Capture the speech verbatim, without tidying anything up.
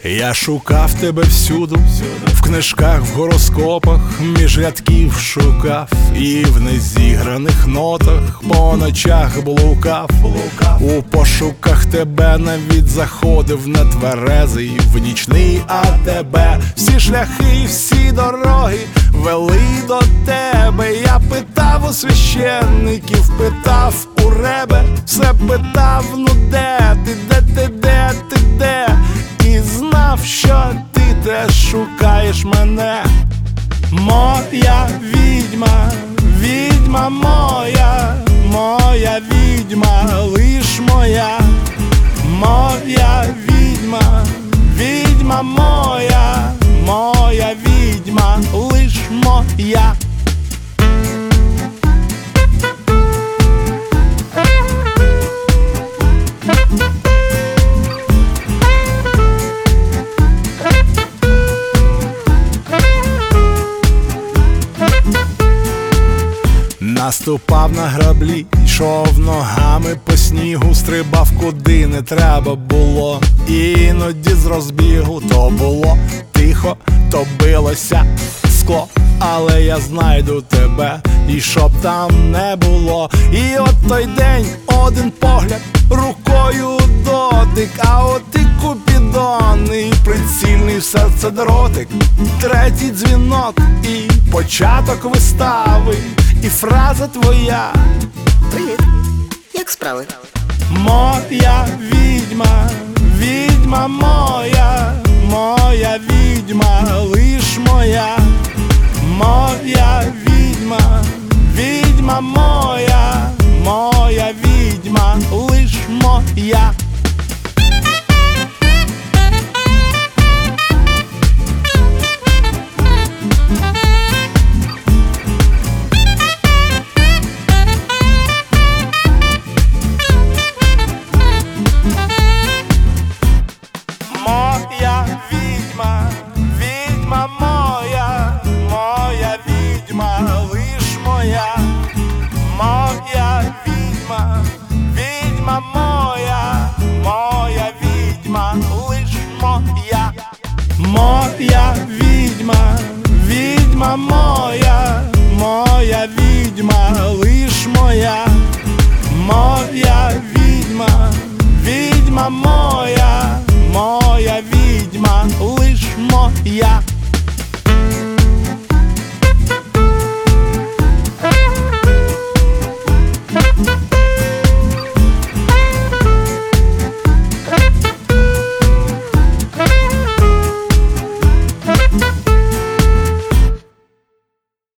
Я шукав тебе всюду, в книжках, в гороскопах, між рядків шукав, і в незіграних нотах по ночах блукав. У пошуках тебе навіть заходив на тверезий в нічний А Те Бе. Всі шляхи, всі дороги вели до тебе. Я питав у священників, питав у ребе, все питав, ну де ти, де ти, де ти, де? І знав, що ти теж шукаєш мене. Моя відьма, відьма моя, моя відьма, лиш моя. Моя відьма, відьма моя, моя відьма, лиш моя. Наступав на граблі, йшов ногами по снігу, стрибав куди не треба було. Іноді з розбігу то було тихо, то билося скло. Але я знайду тебе, і щоб там не було. І от той день, один погляд, рукою дотик. А от і Купідон, і прицільний в серце дротик. Третій дзвінок і початок вистави. І фраза твоя: привіт, як справи? Моя відьма, відьма моя, моя відьма, лиш моя. Моя відьма, відьма моя, моя відьма, лиш моя. Моя відьма, відьма моя, моя відьма, лиш моя. Моя відьма, відьма моя, моя відьма, лиш моя. Моя відьма, відьма моя, моя відьма, лиш моя. Моя відьма, відьма моя, моя відьма, лиш моя.